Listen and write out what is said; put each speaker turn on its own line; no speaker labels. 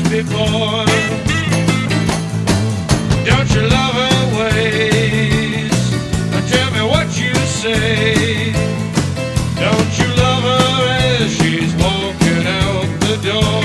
before. Don't you love her ways? Tell me what you say. Don't you love her as she's walking out the door?